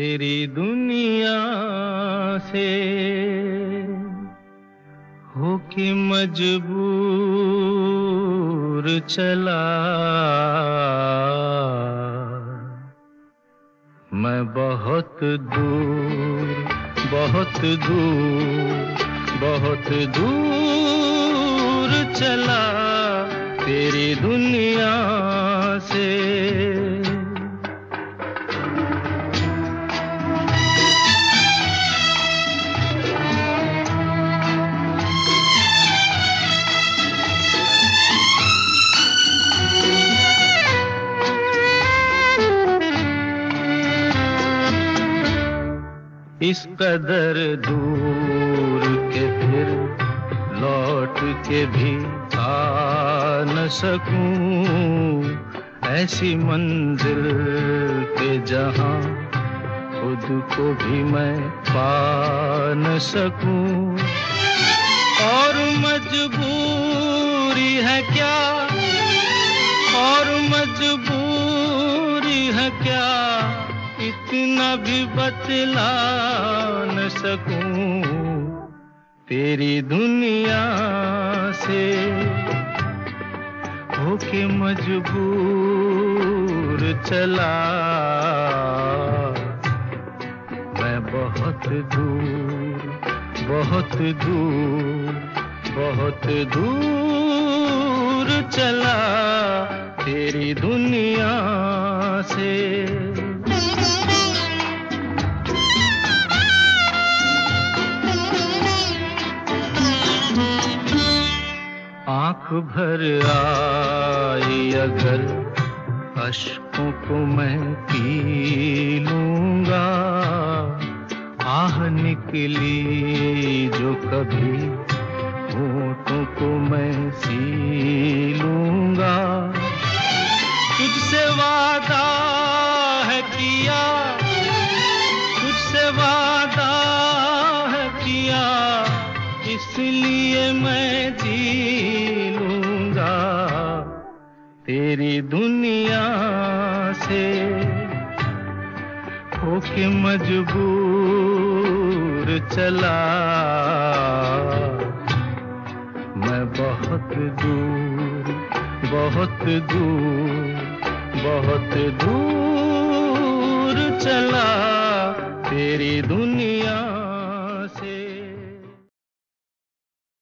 तेरी दुनिया से होके मजबूर चला मैं बहुत दूर बहुत दूर बहुत दूर चला तेरी दुनिया से। इस कदर दूर के फिर लौट के भी आ न सकूं, ऐसी मंजिल के जहां खुद को भी मैं पा न सकूं। और मजबूरी है क्या, और मजबूरी है क्या, इतना भी बतला न सकूं तेरी दुनिया से होके मजबूर चला मैं बहुत दूर बहुत दूर बहुत दूर चला तेरी दुनिया से। आँख भर आई अगर अश्कों को मैं पी लूँगा, आह निकली जो कभी होठों को मैं सी लूँगा। तुझसे वादा है किया, तुझसे वादा है किया, इसलिए मैं जी लूँगा तेरी दुनिया से होके मजबूर चला मैं बहुत दूर बहुत दूर बहुत दूर चला तेरी दुनिया